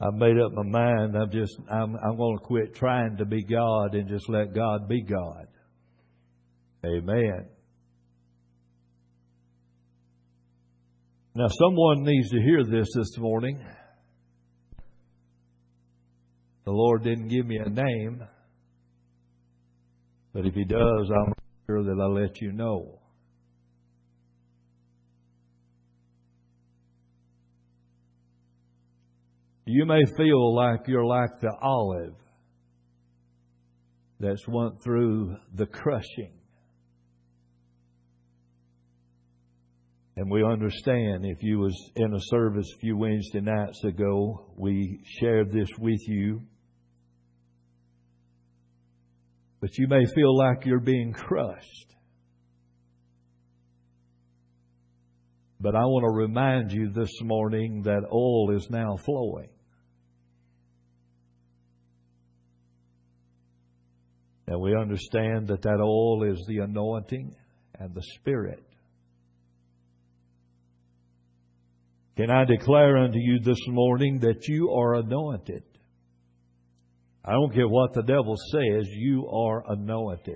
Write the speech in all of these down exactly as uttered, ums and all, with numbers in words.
I made up my mind. I'm just, I'm, I'm going to quit trying to be God and just let God be God. Amen. Now, someone needs to hear this this morning. The Lord didn't give me a name, but if He does, I'm sure that I'll let you know. You may feel like you're like the olive that's went through the crushing. And we understand, if you was in a service a few Wednesday nights ago, we shared this with you. But you may feel like you're being crushed. But I want to remind you this morning that oil is now flowing. And we understand that that oil is the anointing and the Spirit. Can I declare unto you this morning that you are anointed? I don't care what the devil says, you are anointed.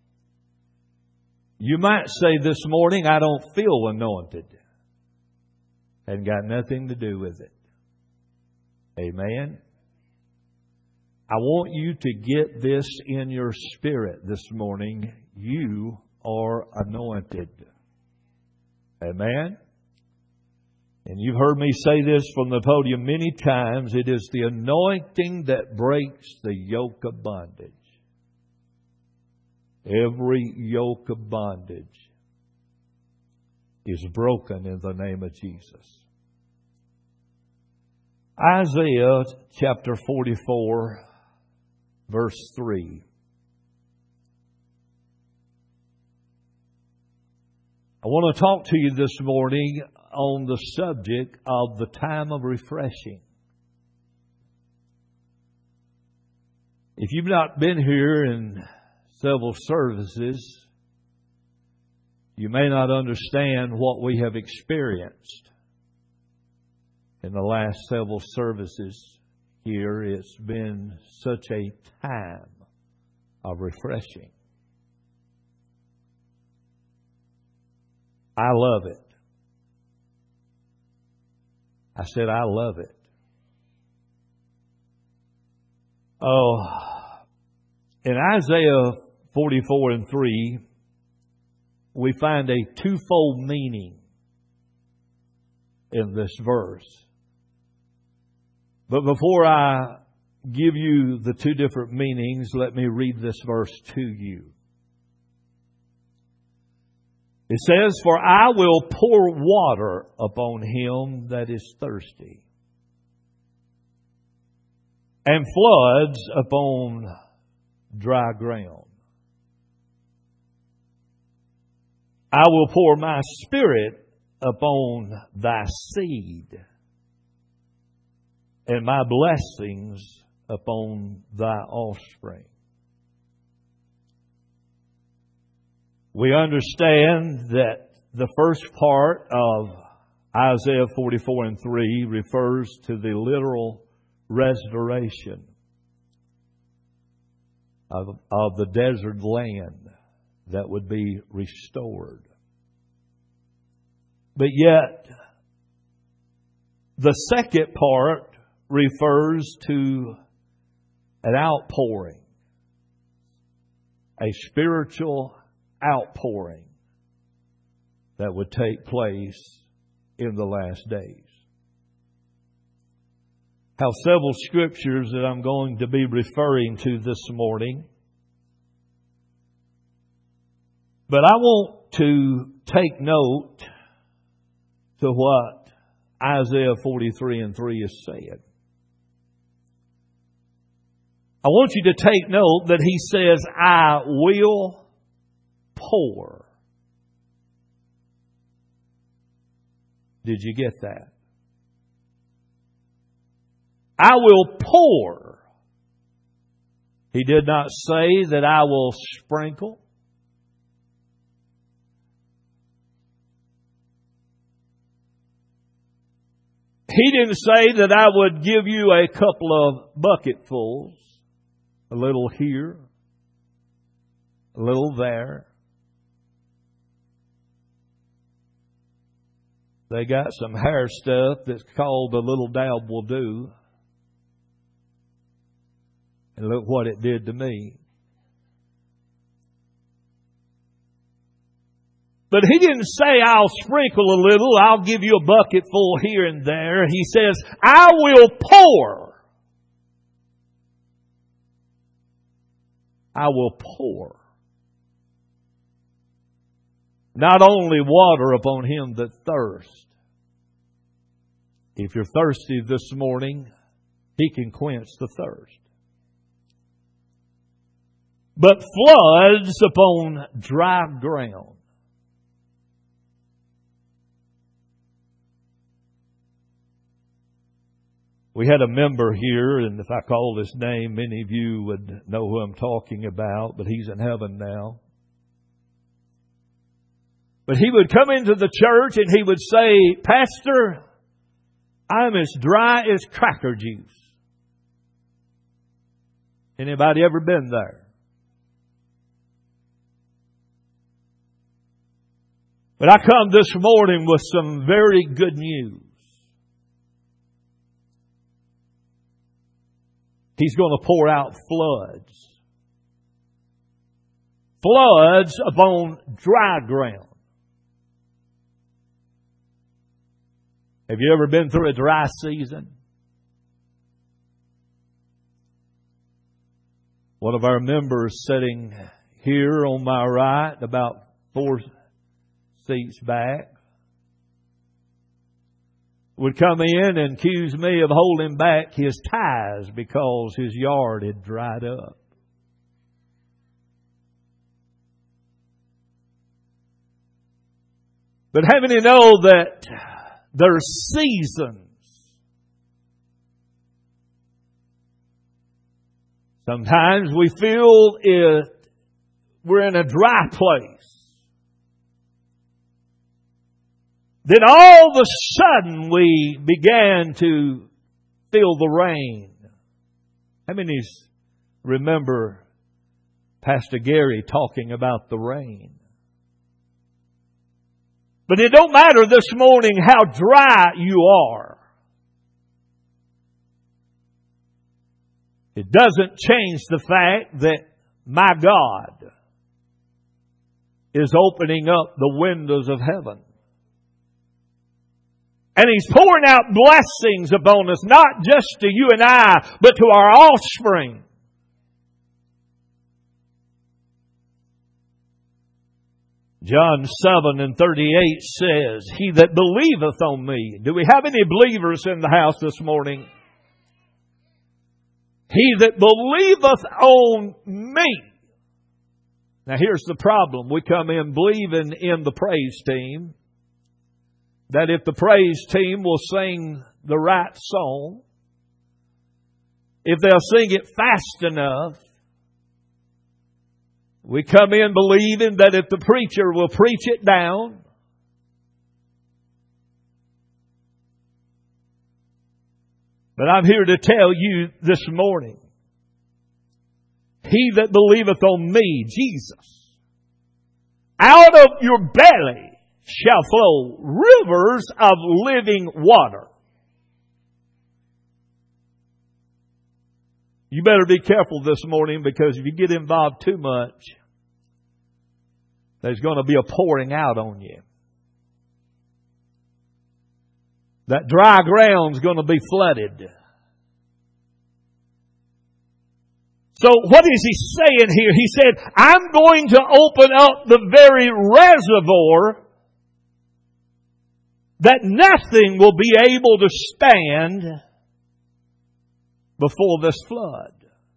You might say this morning, I don't feel anointed. And got nothing to do with it. Amen. I want you to get this in your spirit this morning. You are anointed. Amen. And you've heard me say this from the podium many times. It is the anointing that breaks the yoke of bondage. Every yoke of bondage is broken in the name of Jesus. Isaiah chapter forty-four, verse three. I want to talk to you this morning on the subject of the time of refreshing. If you've not been here in several services, you may not understand what we have experienced in the last several services here. It's been such a time of refreshing. I love it. I said, I love it. Oh, in Isaiah forty-four and three, we find a twofold meaning in this verse. But before I give you the two different meanings, let me read this verse to you. It says, for I will pour water upon him that is thirsty, and floods upon dry ground. I will pour my Spirit upon thy seed, and my blessings upon thy offspring. We understand that the first part of Isaiah forty-four and three refers to the literal restoration of, of the desert land that would be restored. But yet, the second part refers to an outpouring, a spiritual outpouring that would take place in the last days. I have several scriptures that I'm going to be referring to this morning. But I want to take note to what Isaiah forty-three and three is saying. I want you to take note that he says, I will pour. Did you get that? I will pour. He did not say that I will sprinkle. He didn't say that I would give you a couple of bucketfuls, a little here, a little there. They got some hair stuff that's called a little dab will do. And look what it did to me. But He didn't say, I'll sprinkle a little, I'll give you a bucket full here and there. He says, I will pour. I will pour. Not only water upon him that thirsts. If you're thirsty this morning, He can quench the thirst. But floods upon dry ground. We had a member here, and if I call his name, many of you would know who I'm talking about, but he's in heaven now. But he would come into the church and he would say, Pastor, I'm as dry as cracker juice. Anybody ever been there? But I come this morning with some very good news. He's going to pour out floods. Floods upon dry ground. Have you ever been through a dry season? One of our members sitting here on my right, about four seats back, would come in and accuse me of holding back his tithes because his yard had dried up. But having to know that there's seasons. Sometimes we feel it, we're in a dry place. Then all of a sudden we began to feel the rain. How many remember Pastor Gary talking about the rain? But it don't matter this morning how dry you are. It doesn't change the fact that my God is opening up the windows of heaven. And He's pouring out blessings upon us, not just to you and I, but to our offspring. John seven and thirty-eight says, He that believeth on me. Do we have any believers in the house this morning? He that believeth on me. Now here's the problem. We come in believing in the praise team. That if the praise team will sing the right song, if they'll sing it fast enough, we come in believing that if the preacher will preach it down, but I'm here to tell you this morning, he that believeth on me, Jesus, out of your belly shall flow rivers of living water. You better be careful this morning, because if you get involved too much, there's going to be a pouring out on you. That dry ground's going to be flooded. So what is He saying here? He said, I'm going to open up the very reservoir that nothing will be able to stand before this flood.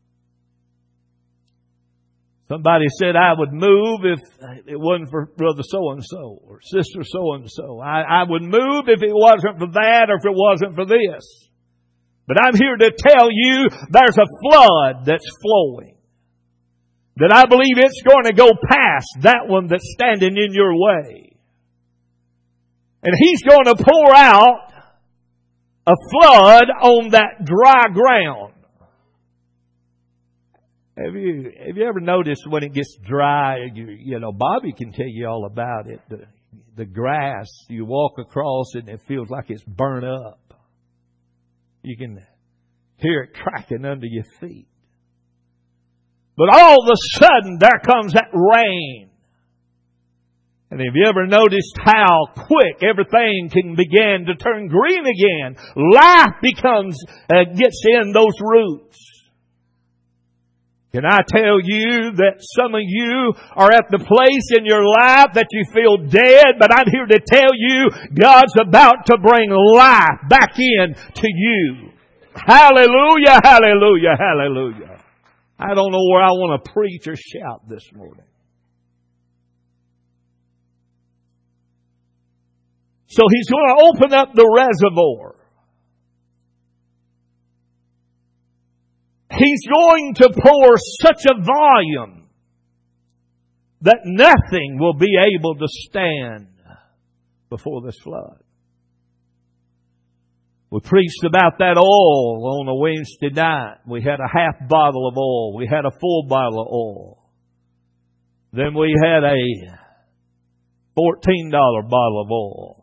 Somebody said I would move if it wasn't for brother so-and-so or sister so-and-so. I, I would move if it wasn't for that or if it wasn't for this. But I'm here to tell you there's a flood that's flowing. That I believe it's going to go past that one that's standing in your way. And He's going to pour out a flood on that dry ground. Have you have you ever noticed when it gets dry? You, you know, Bobby can tell you all about it. The, the grass, you walk across it and it feels like it's burnt up. You can hear it cracking under your feet. But all of a sudden, there comes that rain. And have you ever noticed how quick everything can begin to turn green again? Life becomes, uh, gets in those roots. Can I tell you that some of you are at the place in your life that you feel dead, but I'm here to tell you God's about to bring life back in to you. Hallelujah, hallelujah, hallelujah. I don't know where I want to preach or shout this morning. So He's going to open up the reservoir. He's going to pour such a volume that nothing will be able to stand before this flood. We preached about that oil on a Wednesday night. We had a half bottle of oil. We had a full bottle of oil. Then we had a fourteen dollar bottle of oil.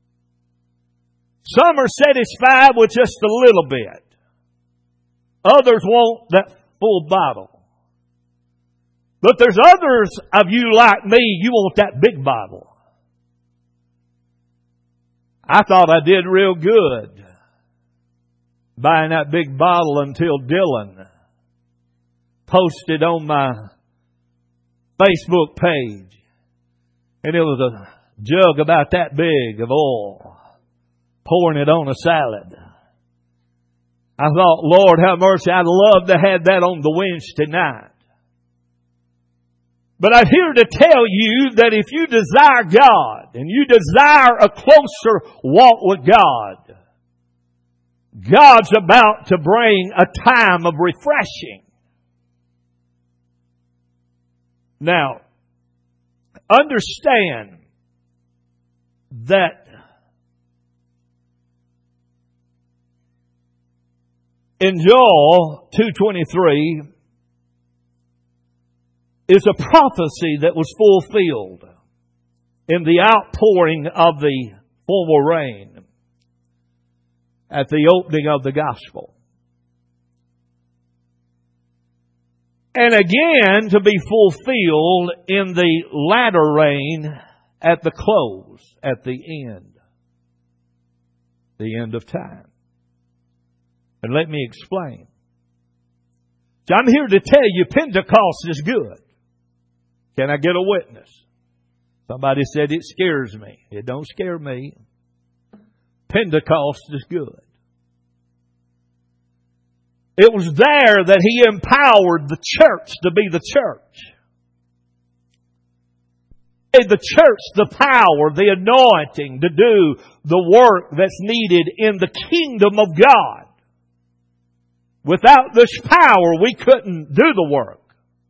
Some are satisfied with just a little bit. Others want that full bottle. But there's others of you like me, you want that big bottle. I thought I did real good buying that big bottle until Dylan posted on my Facebook page. And it was a jug about that big of oil, pouring it on a salad. I thought, Lord, have mercy, I'd love to have that on the Wednesday night. But I'm here to tell you that if you desire God and you desire a closer walk with God, God's about to bring a time of refreshing. Now, understand that in Joel two twenty-three is a prophecy that was fulfilled in the outpouring of the former rain at the opening of the gospel. And again to be fulfilled in the latter rain at the close, at the end. The end of time. And let me explain. So I'm here to tell you Pentecost is good. Can I get a witness? Somebody said it scares me. It don't scare me. Pentecost is good. It was there that He empowered the church to be the church. He gave the church the power, the anointing to do the work that's needed in the kingdom of God. Without this power, we couldn't do the work.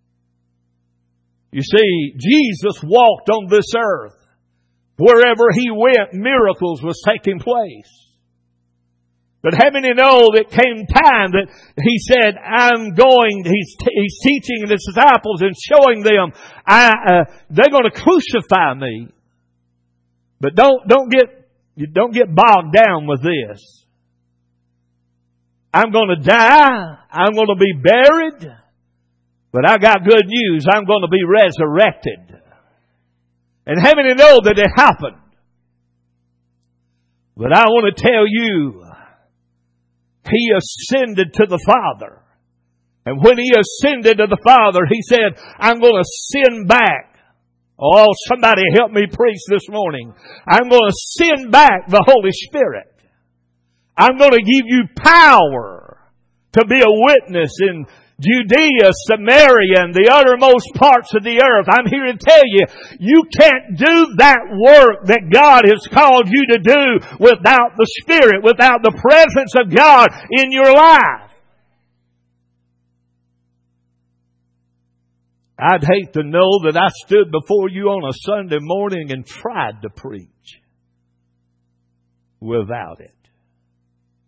You see, Jesus walked on this earth. Wherever He went, miracles was taking place. But having to know that came time that He said, I'm going, He's, he's teaching His disciples and showing them, I, uh, they're going to crucify me. But don't, don't get, don't get bogged down with this. I'm going to die. I'm going to be buried. But I got good news. I'm going to be resurrected. And having to know that it happened. But I want to tell you, He ascended to the Father. And when He ascended to the Father, He said, I'm going to send back. Oh, somebody help me preach this morning. I'm going to send back the Holy Spirit. I'm going to give you power to be a witness in Judea, Samaria, and the uttermost parts of the earth. I'm here to tell you, you can't do that work that God has called you to do without the Spirit, without the presence of God in your life. I'd hate to know that I stood before you on a Sunday morning and tried to preach without it.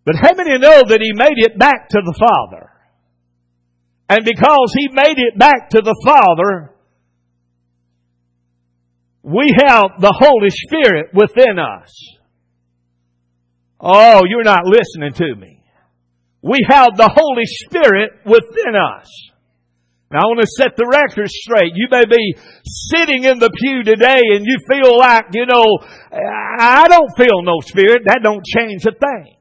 But how many know that He made it back to the Father? And because He made it back to the Father, we have the Holy Spirit within us. Oh, you're not listening to me. We have the Holy Spirit within us. Now, I want to set the record straight. You may be sitting in the pew today and you feel like, you know, I don't feel no Spirit. That don't change a thing.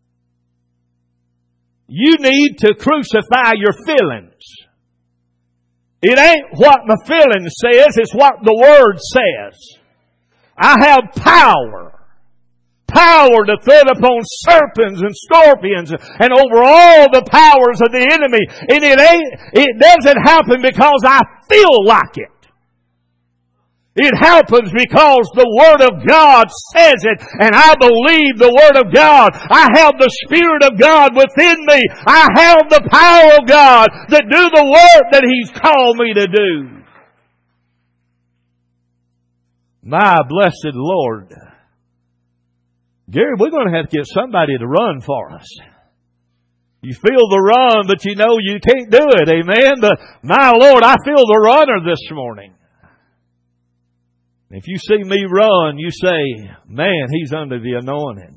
You need to crucify your feelings. It ain't what my feeling says, it's what the Word says. I have power. Power to tread upon serpents and scorpions and over all the powers of the enemy. And it ain't, it doesn't happen because I feel like it. It happens because the Word of God says it, and I believe the Word of God. I have the Spirit of God within me. I have the power of God to do the work that He's called me to do. My blessed Lord. Gary, we're going to have to get somebody to run for us. You feel the run, but you know you can't do it. Amen? But my Lord, I feel the runner this morning. If you see me run, you say, man, he's under the anointing.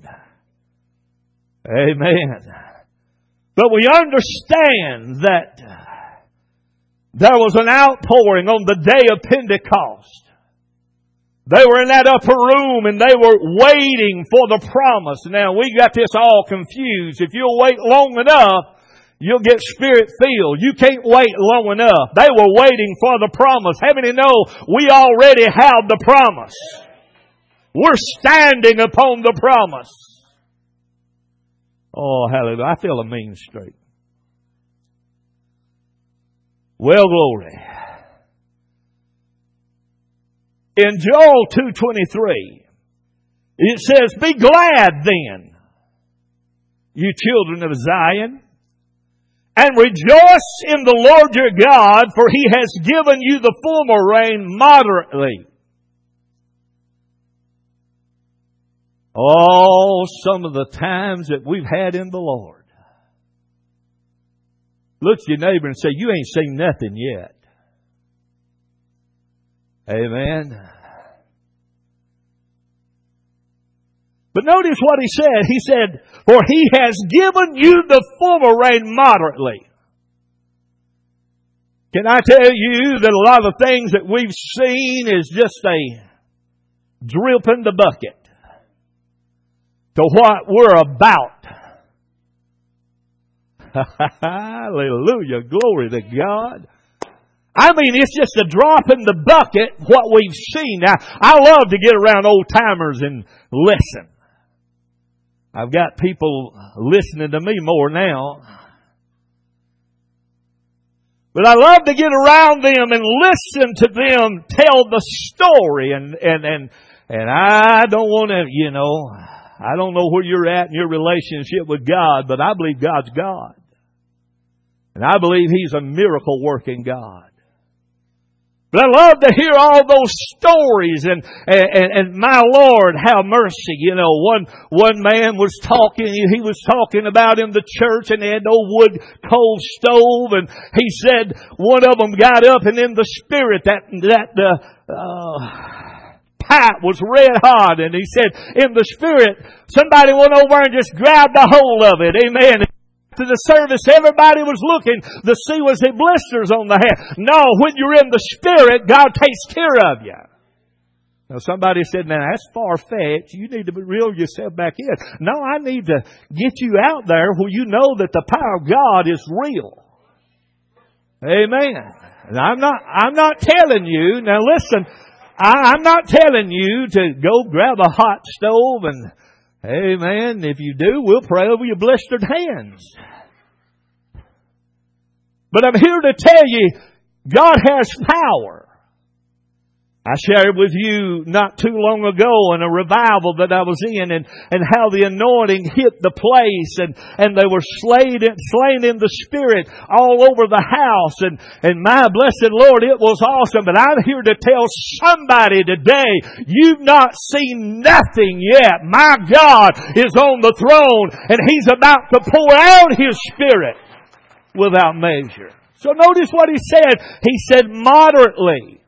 Amen. But we understand that there was an outpouring on the day of Pentecost. They were in that upper room and they were waiting for the promise. Now, we got this all confused. If you'll wait long enough, you'll get Spirit filled. You can't wait long enough. They were waiting for the promise. How many know we already have the promise? We're standing upon the promise. Oh, hallelujah. I feel a mean streak. Well, glory. In Joel two twenty-three, it says, be glad then, you children of Zion, and rejoice in the Lord your God, for He has given you the former rain moderately. Oh, some of the times that we've had in the Lord. Look at your neighbor and say, you ain't seen nothing yet. Amen. But notice what he said. He said, for He has given you the former rain moderately. Can I tell you that a lot of things that we've seen is just a drip in the bucket to what we're about. Hallelujah. Glory to God. I mean, it's just a drop in the bucket, what we've seen. Now, I love to get around old timers and listen. I've got people listening to me more now. But I love to get around them and listen to them tell the story. And, and, and, and I don't want to, you know, I don't know where you're at in your relationship with God, but I believe God's God. And I believe He's a miracle working God. But I love to hear all those stories and, and, and my Lord, have mercy. You know, one, one man was talking, he was talking about in the church and they had no wood coal stove and he said one of them got up and in the spirit that, that, uh, uh, pipe was red hot and he said in the spirit somebody went over and just grabbed a hold of it. Amen. To the service, everybody was looking to see was there blisters on the hand. No, when you're in the Spirit, God takes care of you. Now somebody said, now that's far-fetched. You need to reel yourself back in. No, I need to get you out there where you know that the power of God is real. Amen. And I'm not, I'm not telling you, now listen, I, I'm not telling you to go grab a hot stove and amen. If you do, we'll pray over your blistered hands. But I'm here to tell you, God has power. I shared with you not too long ago in a revival that I was in, and, and how the anointing hit the place, and, and they were slain, slain in the Spirit all over the house. And, and my blessed Lord, it was awesome. But I'm here to tell somebody today, you've not seen nothing yet. My God is on the throne, and He's about to pour out His Spirit without measure. So notice what He said. He said moderately.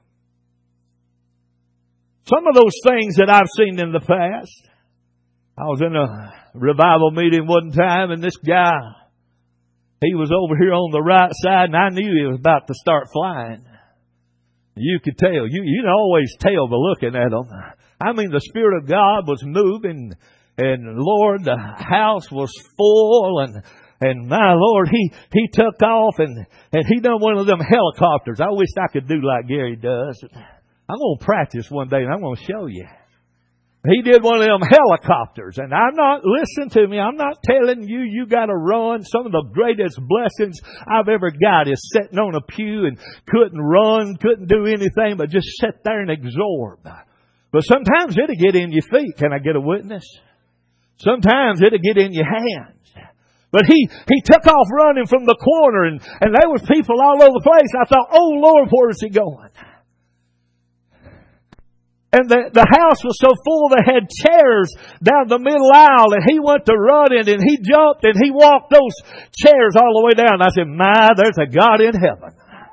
Some of those things that I've seen in the past. I was in a revival meeting one time, and this guy, he was over here on the right side, and I knew he was about to start flying. You could tell. You you can always tell by looking at him. I mean, the Spirit of God was moving, and Lord, the house was full, and and my Lord, he he took off, and and he done one of them helicopters. I wish I could do like Gary does. I'm going to practice one day, and I'm going to show you. He did one of them helicopters. And I'm not, listen to me, I'm not telling you you got to run. Some of the greatest blessings I've ever got is sitting on a pew and couldn't run, couldn't do anything but just sit there and absorb. But sometimes it'll get in your feet. Can I get a witness? Sometimes it'll get in your hands. But he, he took off running from the corner, and, and there was people all over the place. I thought, oh Lord, where is he going? And the, the house was so full they had chairs down the middle aisle, and he went to running, and he jumped, and he walked those chairs all the way down. I said, my, there's a God in heaven.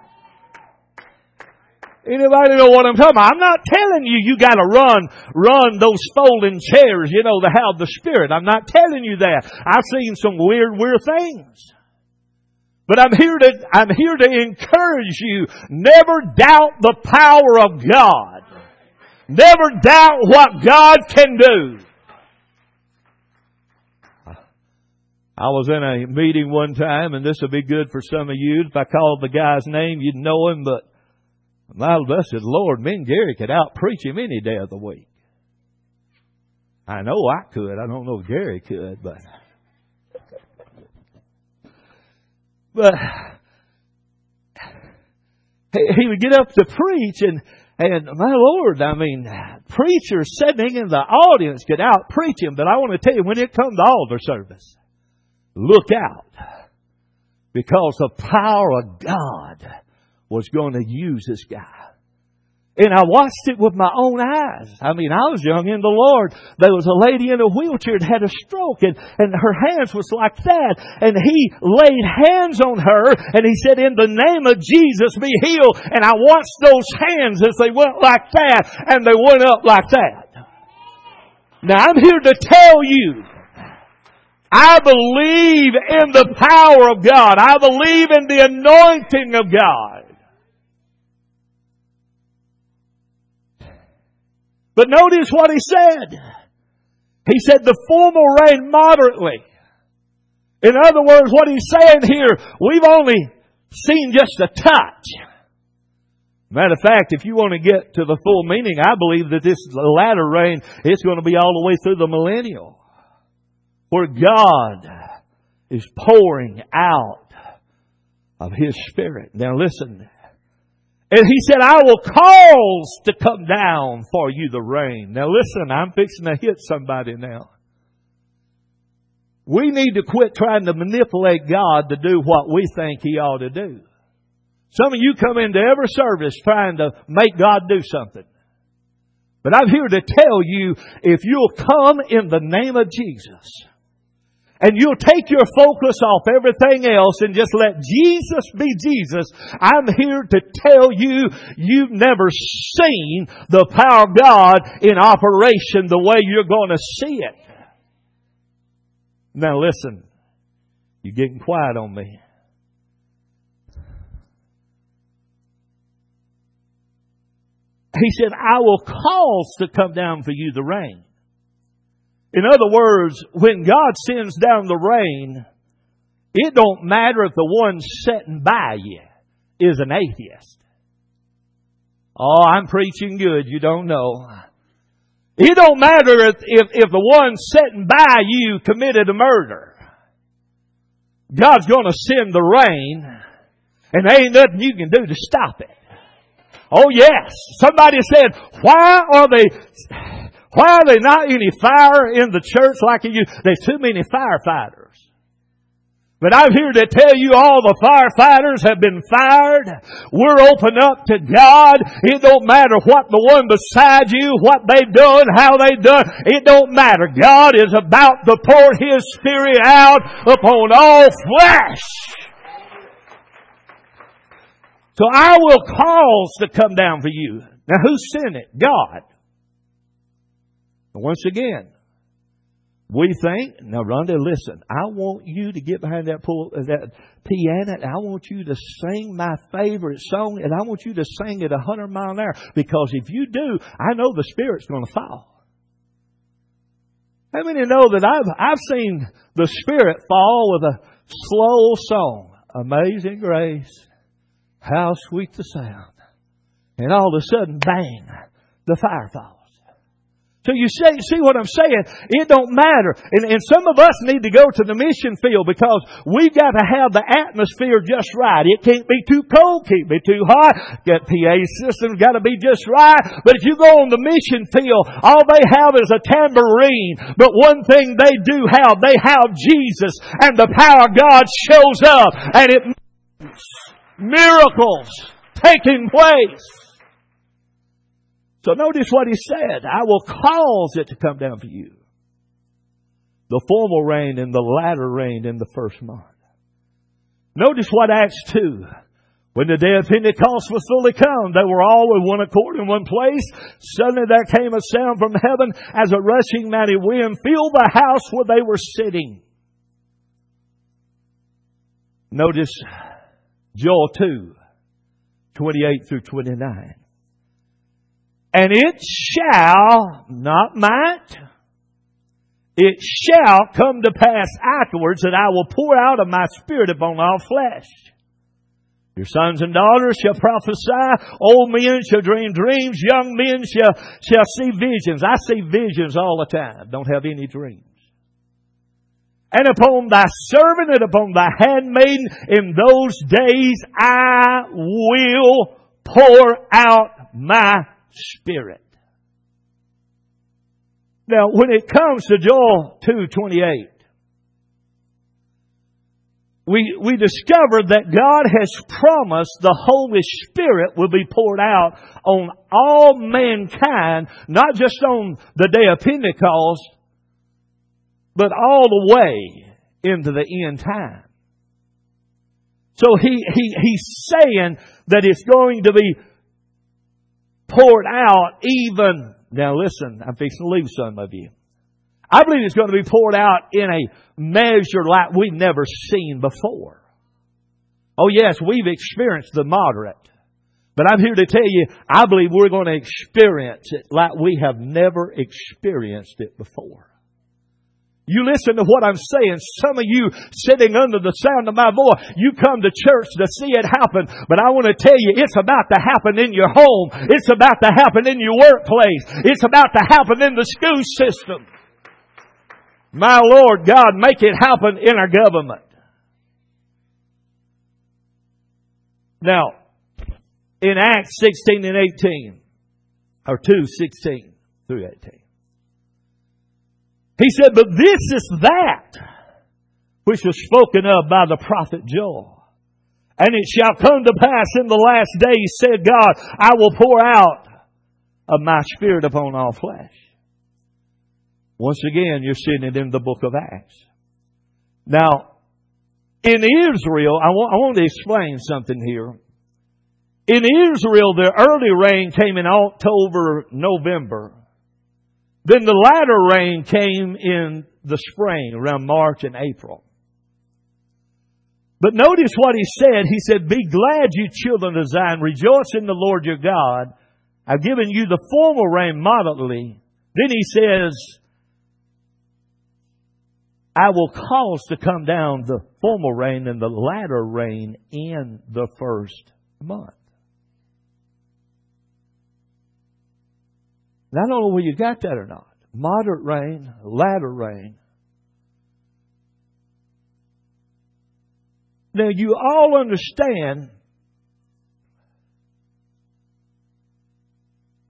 Anybody know what I'm talking about? I'm not telling you you got to run, run those folding chairs, you know, to have the Spirit. I'm not telling you that. I've seen some weird, weird things. But I'm here to, I'm here to encourage you. Never doubt the power of God. Never doubt what God can do. I was in a meeting one time, and this will be good for some of you. If I called the guy's name, you'd know him, but my blessed Lord, me and Gary could out-preach him any day of the week. I know I could. I don't know if Gary could, but... But he would get up to preach, and And my Lord, I mean, preachers sitting in the audience could out-preach him. But I want to tell you, when it comes to altar service, look out. Because the power of God was going to use this guy. And I watched it with my own eyes. I mean, I was young in the Lord. There was a lady in a wheelchair that had a stroke, and, and her hands was like that. And he laid hands on her, and he said, in the name of Jesus, be healed. And I watched those hands as they went like that, and they went up like that. Now, I'm here to tell you, I believe in the power of God. I believe in the anointing of God. But notice what he said. He said the former rained moderately. In other words, what he's saying here, we've only seen just a touch. Matter of fact, if you want to get to the full meaning, I believe that this latter rain, it's going to be all the way through the millennial, where God is pouring out of His Spirit. Now listen. And he said, I will cause to come down for you the rain. Now listen, I'm fixing to hit somebody now. We need to quit trying to manipulate God to do what we think He ought to do. Some of you come into every service trying to make God do something. But I'm here to tell you, if you'll come in the name of Jesus, and you'll take your focus off everything else and just let Jesus be Jesus, I'm here to tell you, you've never seen the power of God in operation the way you're going to see it. Now listen, you're getting quiet on me. He said, I will cause to come down for you the rain. In other words, when God sends down the rain, it don't matter if the one sitting by you is an atheist. Oh, I'm preaching good. You don't know. It don't matter if, if, if the one sitting by you committed a murder. God's going to send the rain, and there ain't nothing you can do to stop it. Oh yes. Somebody said, why are they, why are there not any fire in the church like it used? There's too many firefighters. But I'm here to tell you all the firefighters have been fired. We're open up to God. It don't matter what the one beside you, what they've done, how they've done. It don't matter. God is about to pour His Spirit out upon all flesh. So I will cause to come down for you. Now who sent it? God. Once again, we think, now Rhonda, listen, I want you to get behind that, pool, that piano, and I want you to sing my favorite song, and I want you to sing it a hundred mile an hour. Because if you do, I know the Spirit's going to fall. How many know that I've, I've seen the Spirit fall with a slow song? Amazing Grace, how sweet the sound. And all of a sudden, bang, the fire falls. So you say, see what I'm saying? It don't matter. And, and some of us need to go to the mission field because we've got to have the atmosphere just right. It can't be too cold, can't be too hot. That P A system's got to be just right. But if you go on the mission field, all they have is a tambourine. But one thing they do have, they have Jesus, and the power of God shows up, and it moves. Miracles taking place. So notice what he said. I will cause it to come down for you. The former rain and the latter rain in the first month. Notice what Acts two. When the day of Pentecost was fully come, they were all with one accord in one place. Suddenly there came a sound from heaven as a rushing mighty wind filled the house where they were sitting. Notice Joel two, twenty-eight through twenty-nine. And it shall, not might, it shall come to pass afterwards that I will pour out of my Spirit upon all flesh. Your sons and daughters shall prophesy, old men shall dream dreams, young men shall, shall see visions. I see visions all the time, don't have any dreams. And upon thy servant and upon thy handmaiden in those days I will pour out my Spirit. Now, when it comes to Joel two twenty-eight, we, we discover that God has promised the Holy Spirit will be poured out on all mankind, not just on the day of Pentecost, but all the way into the end time. So he, he, he's saying that it's going to be poured out even, now listen, I'm fixing to leave some of you. I believe it's going to be poured out in a measure like we've never seen before. Oh yes, we've experienced the moderate. But I'm here to tell you, I believe we're going to experience it like we have never experienced it before. You listen to what I'm saying. Some of you sitting under the sound of my voice, you come to church to see it happen. But I want to tell you, it's about to happen in your home. It's about to happen in your workplace. It's about to happen in the school system. My Lord God, make it happen in our government. Now, in Acts sixteen and eighteen, or two, sixteen through eighteen. He said, but this is that which was spoken of by the prophet Joel. And it shall come to pass in the last days, said God, I will pour out of my Spirit upon all flesh. Once again, you're seeing it in the book of Acts. Now, in Israel, I want, I want to explain something here. In Israel, the early rain came in October, November. Then the latter rain came in the spring, around March and April. But notice what he said. He said, be glad, you children of Zion. Rejoice in the Lord your God. I've given you the former rain moderately. Then he says, I will cause to come down the former rain and the latter rain in the first month. And I don't know whether you got that or not. Moderate rain, latter rain. Now you all understand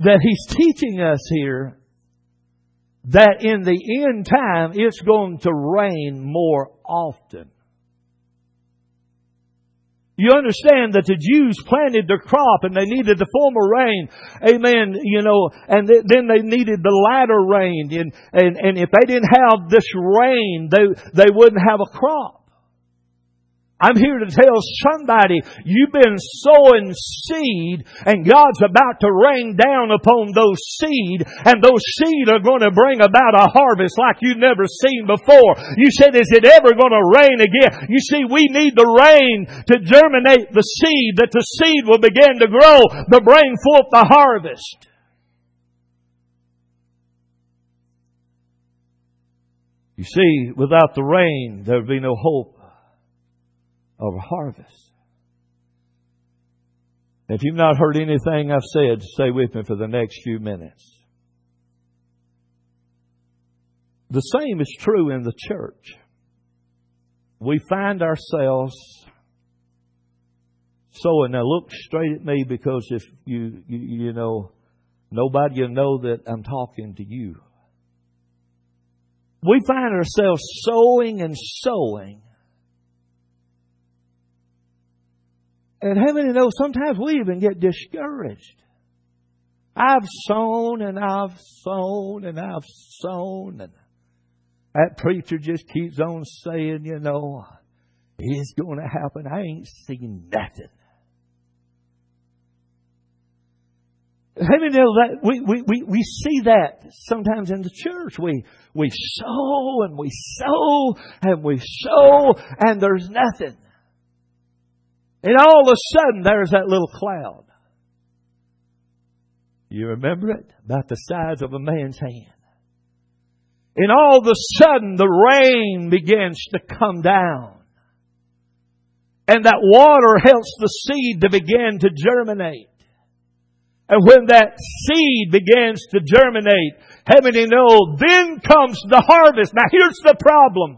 that He's teaching us here that in the end time it's going to rain more often. You understand that the Jews planted their crop and they needed the former rain. Amen. You know, and th- then they needed the latter rain. And, and, and if they didn't have this rain, they, they wouldn't have a crop. I'm here to tell somebody, you've been sowing seed and God's about to rain down upon those seed, and those seed are going to bring about a harvest like you've never seen before. You said, is it ever going to rain again? You see, we need the rain to germinate the seed, that the seed will begin to grow to bring forth the harvest. You see, without the rain, there would be no hope of a harvest. If you've not heard anything I've said, stay with me for the next few minutes. The same is true in the church. We find ourselves sowing. Now look straight at me, because if you, you, you know, nobody will know that I'm talking to you. We find ourselves sowing and sowing. And how many know sometimes we even get discouraged? I've sown and I've sown and I've sown. And that preacher just keeps on saying, you know, it's going to happen. I ain't seen nothing. How many know that we, we, we, we see that sometimes in the church? We, we sow and we sow and we sow and there's nothing. And all of a sudden, there's that little cloud. You remember it? About the size of a man's hand. And all of a sudden, the rain begins to come down. And that water helps the seed to begin to germinate. And when that seed begins to germinate, how many know, then comes the harvest. Now, here's the problem.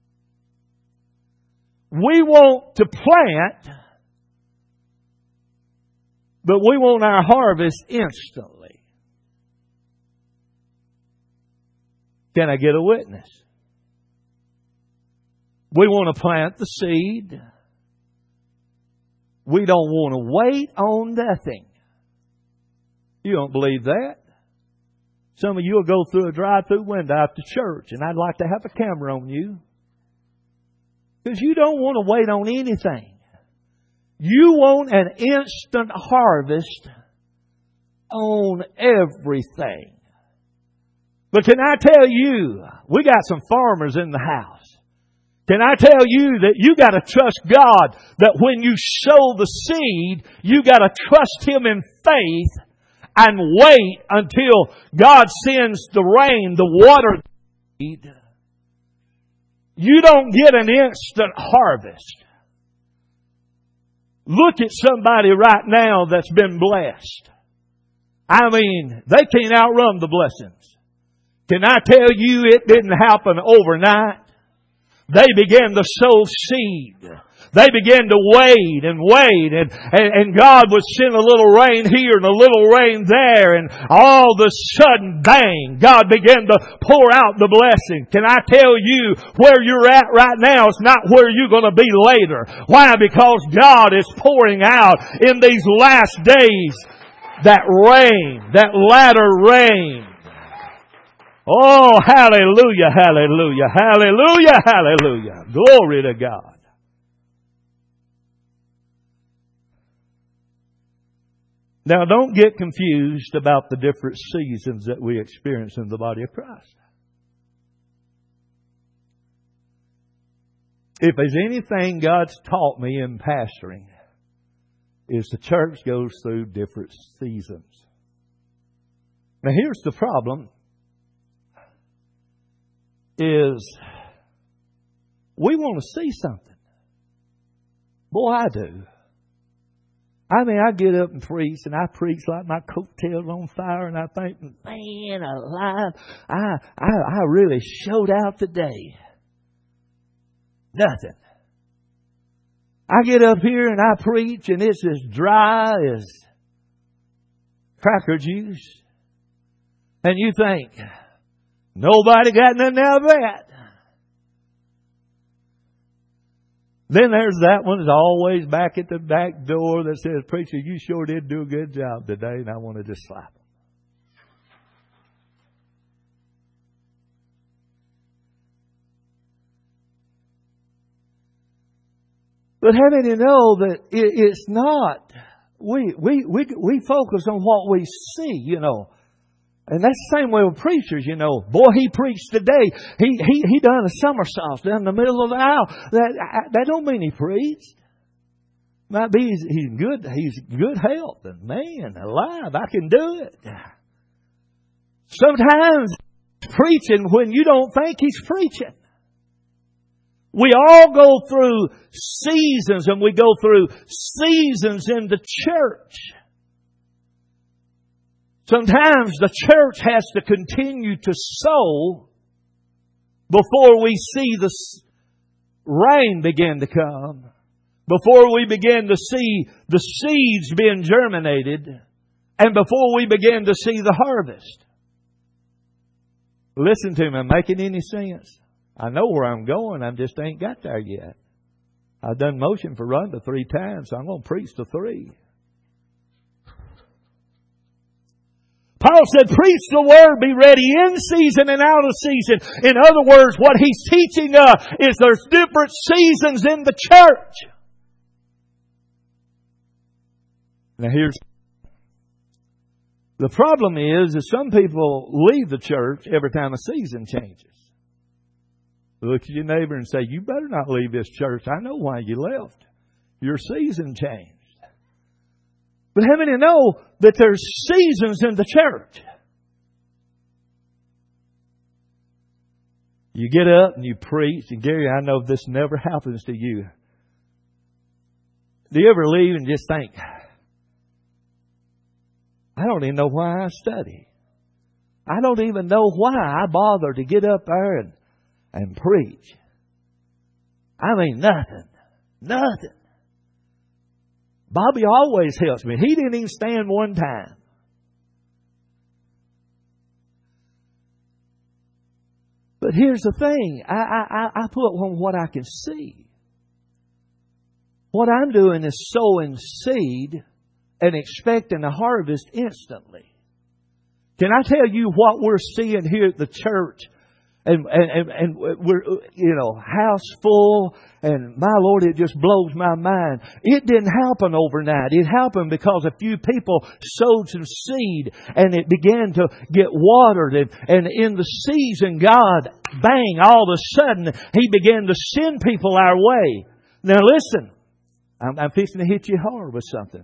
We want to plant, but we want our harvest instantly. Can I get a witness? We want to plant the seed. We don't want to wait on nothing. You don't believe that? Some of you will go through a drive-through window after church, and I'd like to have a camera on you. Because you don't want to wait on anything. You want an instant harvest on everything. But can I tell you, we got some farmers in the house. Can I tell you that you got to trust God, that when you sow the seed, you got to trust Him in faith and wait until God sends the rain, the water. You don't get an instant harvest. Look at somebody right now that's been blessed. I mean, they can't outrun the blessings. Can I tell you it didn't happen overnight? They began to sow seed. They began to wait and wait, and, and, and God would send a little rain here and a little rain there, and all of a sudden, bang, God began to pour out the blessing. Can I tell you, where you're at right now is not where you're going to be later. Why? Because God is pouring out in these last days that rain, that latter rain. Oh, hallelujah, hallelujah, hallelujah, hallelujah. Glory to God. Now, don't get confused about the different seasons that we experience in the body of Christ. If there's anything God's taught me in pastoring, is the church goes through different seasons. Now, here's the problem, is we want to see something. Boy, I do. I mean, I get up and preach, and I preach like my coattails on fire, and I think, man alive, I, I, I really showed out today. Nothing. I get up here and I preach, and it's as dry as cracker juice. And you think, nobody got nothing out of that. Then there's that one that's always back at the back door that says, preacher, you sure did do a good job today, and I want to just slap them. But how many know that it, it's not? We, we, we, we focus on what we see, you know. And that's the same way with preachers, you know. Boy, he preached today. He, he, he done a somersault down the middle of the aisle. That, that don't mean he preached. Might be he's, he's good, he's good health. And man, alive, I can do it. Sometimes preaching when you don't think he's preaching. We all go through seasons, and we go through seasons in the church. Sometimes the church has to continue to sow before we see the rain begin to come, before we begin to see the seeds being germinated, and before we begin to see the harvest. Listen to me, am I making any sense? I know where I'm going, I just ain't got there yet. I've done motion for Rhonda three times, so I'm going to preach to three. Paul said, preach the word, be ready in season and out of season. In other words, what he's teaching us is there's different seasons in the church. Now here's the problem is that some people leave the church every time a season changes. Look at your neighbor and say, you better not leave this church. I know why you left. Your season changed. But how many know that there's seasons in the church? You get up and you preach. And Gary, I know this never happens to you. Do you ever leave and just think, I don't even know why I study. I don't even know why I bother to get up there and And preach. I mean, nothing. Nothing. Bobby always helps me. He didn't even stand one time. But here's the thing. I, I, I put on what I can see. What I'm doing is sowing seed and expecting a harvest instantly. Can I tell you what we're seeing here at the church? And, and, and we're, you know, house full. And my Lord, it just blows my mind. It didn't happen overnight. It happened because a few people sowed some seed and it began to get watered. And, and in the season, God, bang, all of a sudden, He began to send people our way. Now listen, I'm, I'm fixing to hit you hard with something.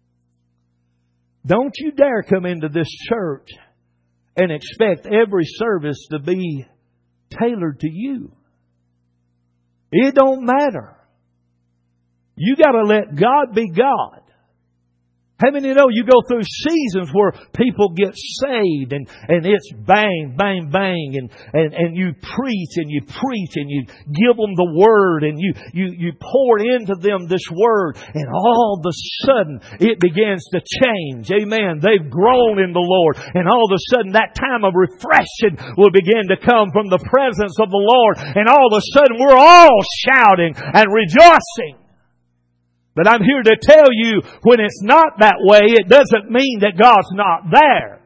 Don't you dare come into this church and expect every service to be tailored to you. It don't matter. You got to let God be God. How many know you go through seasons where people get saved and, and it's bang, bang, bang and, and, and you preach and you preach and you give them the Word and you, you, you pour into them this Word and all of a sudden it begins to change. Amen. They've grown in the Lord and all of a sudden that time of refreshing will begin to come from the presence of the Lord and all of a sudden we're all shouting and rejoicing. But I'm here to tell you, when it's not that way, it doesn't mean that God's not there.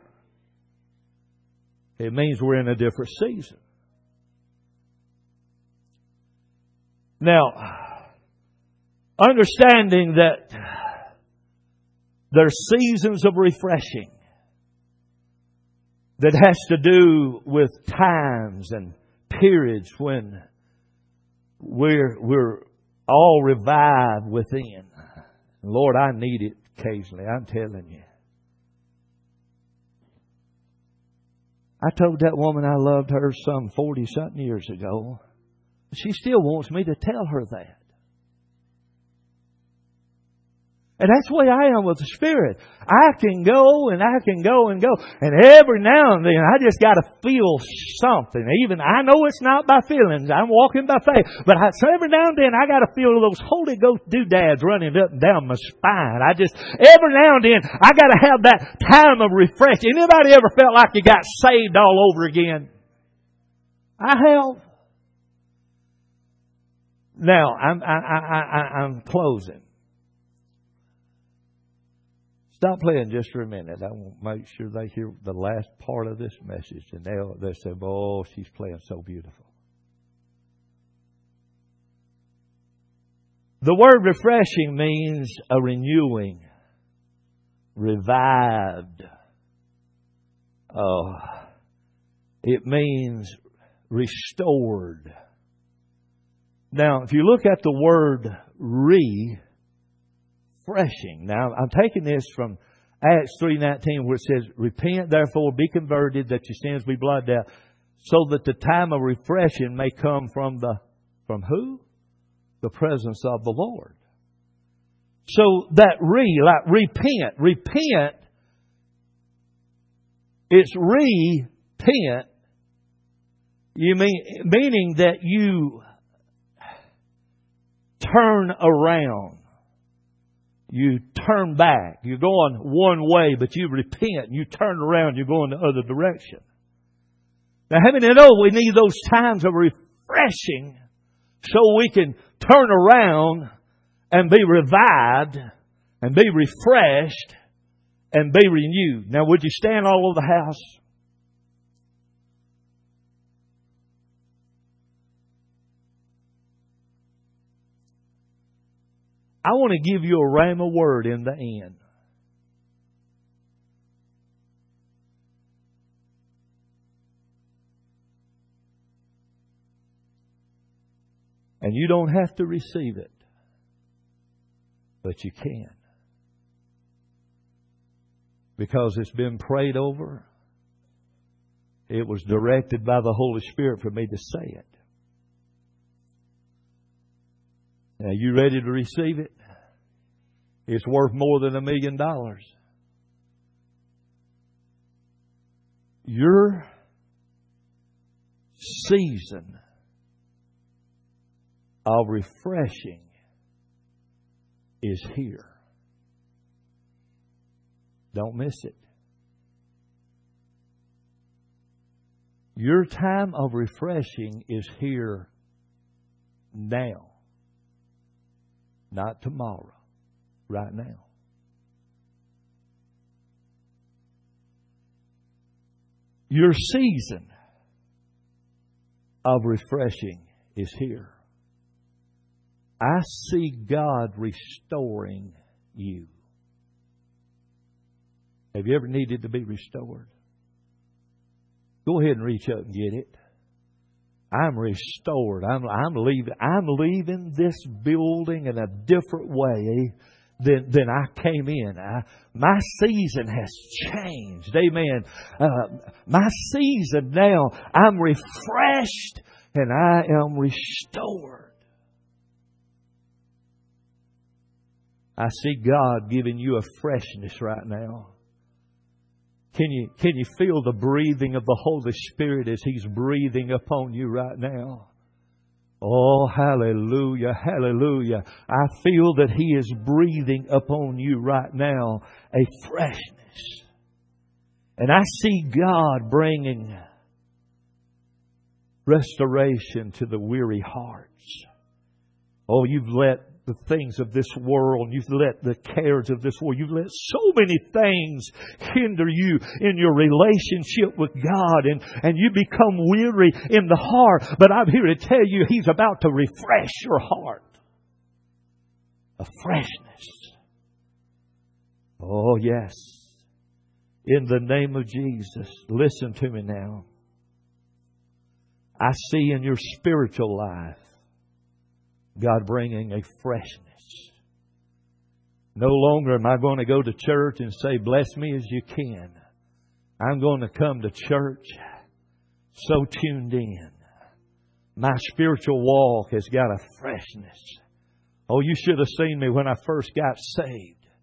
It means we're in a different season. Now, understanding that there's seasons of refreshing that has to do with times and periods when we're we're all revived within. Lord, I need it occasionally. I'm telling you. I told that woman I loved her some forty-something years ago. She still wants me to tell her that. And that's the way I am with the Spirit. I can go and I can go and go. And every now and then I just got to feel something. Even I know it's not by feelings. I'm walking by faith. But I, so every now and then I got to feel those Holy Ghost doodads running up and down my spine. I just, every now and then I got to have that time of refreshing. Anybody ever felt like you got saved all over again? I have. Now, I'm, I, I, I, I'm closing. Stop playing just for a minute. I want to make sure they hear the last part of this message. And they'll, they'll say, oh, she's playing so beautiful. The word refreshing means a renewing, revived. Uh, it means restored. Now, if you look at the word re, refreshing. Now, I'm taking this from Acts three nineteen where it says, repent, therefore, be converted, that your sins be blotted out, so that the time of refreshing may come from the, from who? The presence of the Lord. So that re, like repent, repent, it's repent, you mean, meaning that you turn around. You turn back. You're going one way, but you repent. You turn around. You go in the other direction. Now, how many know we need those times of refreshing so we can turn around and be revived and be refreshed and be renewed? Now, would you stand all over the house? I want to give you a rhema word in the end. And you don't have to receive it, but you can. Because it's been prayed over. It was directed by the Holy Spirit for me to say it. Now, you ready to receive it? It's worth more than a million dollars. Your season of refreshing is here. Don't miss it. Your time of refreshing is here now. Not tomorrow. Right now. Your season of refreshing is here. I see God restoring you. Have you ever needed to be restored? Go ahead and reach up and get it. I'm restored. I'm, I'm leaving. I'm leaving this building in a different way than, than I came in. I, my season has changed. Amen. Uh, my season now, I'm refreshed and I am restored. I see God giving you a freshness right now. Can you, can you feel the breathing of the Holy Spirit as He's breathing upon you right now? Oh, hallelujah, hallelujah. I feel that He is breathing upon you right now a freshness. And I see God bringing restoration to the weary hearts. Oh, you've let the things of this world, you've let the cares of this world, you've let so many things hinder you in your relationship with God, and, and you become weary in the heart. But I'm here to tell you, He's about to refresh your heart. A freshness. Oh, yes. In the name of Jesus, listen to me now. I see in your spiritual life God bringing a freshness. No longer am I going to go to church and say, bless me as you can. I'm going to come to church so tuned in. My spiritual walk has got a freshness. Oh, you should have seen me when I first got saved.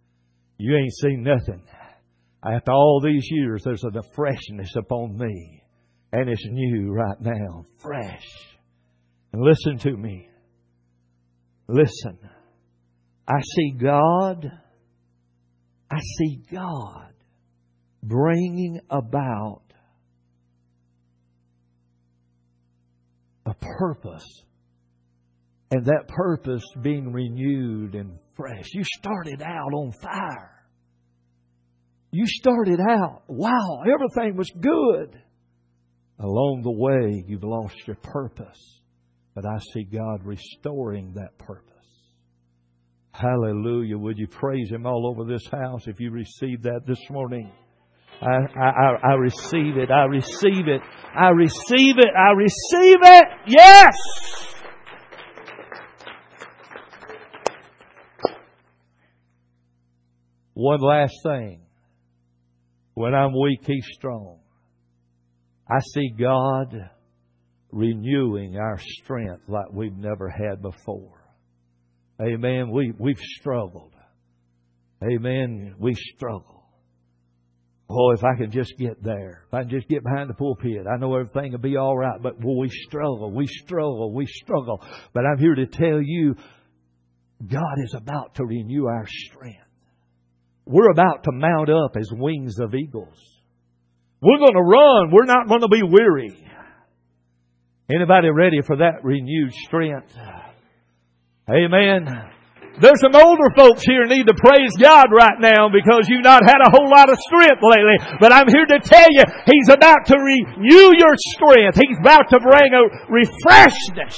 You ain't seen nothing. After all these years, there's a freshness upon me. And it's new right now. Fresh. And listen to me. Listen. I see God. I see God bringing about a purpose. And that purpose being renewed and fresh. You started out on fire. You started out, wow, everything was good. Along the way, you've lost your purpose. But I see God restoring that purpose. Hallelujah. Would you praise Him all over this house if you receive that this morning? I, I, I, I receive it. I receive it. I receive it. I receive it. Yes! One last thing. When I'm weak, He's strong. I see God renewing our strength like we've never had before. Amen. We, we've struggled. Amen. We struggle. Oh, if I can just get there. If I can just get behind the pulpit, I know everything will be all right. But well, we struggle. We struggle. We struggle. But I'm here to tell you, God is about to renew our strength. We're about to mount up as wings of eagles. We're going to run. We're not going to be weary. Anybody ready for that renewed strength? Amen. There's some older folks here who need to praise God right now because you've not had a whole lot of strength lately. But I'm here to tell you, He's about to renew your strength. He's about to bring a refreshness.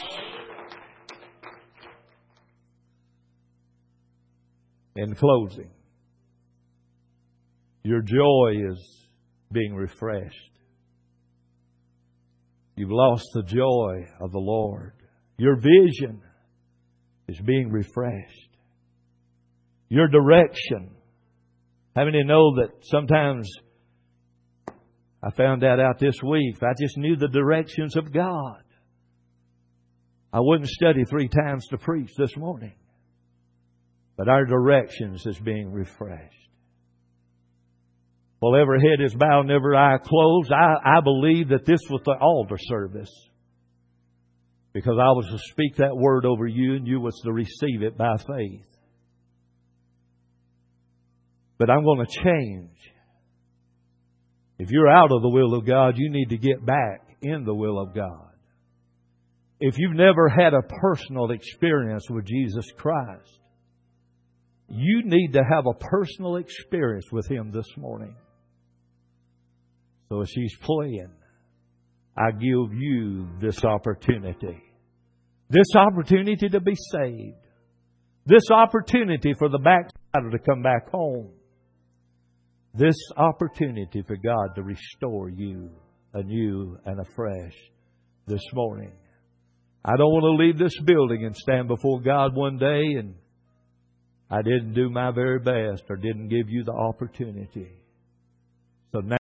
In closing, your joy is being refreshed. You've lost the joy of the Lord. Your vision is being refreshed. Your direction. How many know that sometimes, I found that out this week, if I just knew the directions of God, I wouldn't study three times to preach this morning. But our directions is being refreshed. Well, every head is bowed and every eye closed. I, I believe that this was the altar service. Because I was to speak that word over you and you was to receive it by faith. But I'm going to change. If you're out of the will of God, you need to get back in the will of God. If you've never had a personal experience with Jesus Christ, you need to have a personal experience with Him this morning. So as she's playing, I give you this opportunity. This opportunity to be saved. This opportunity for the backslider to come back home. This opportunity for God to restore you anew and afresh this morning. I don't want to leave this building and stand before God one day and I didn't do my very best or didn't give you the opportunity. So now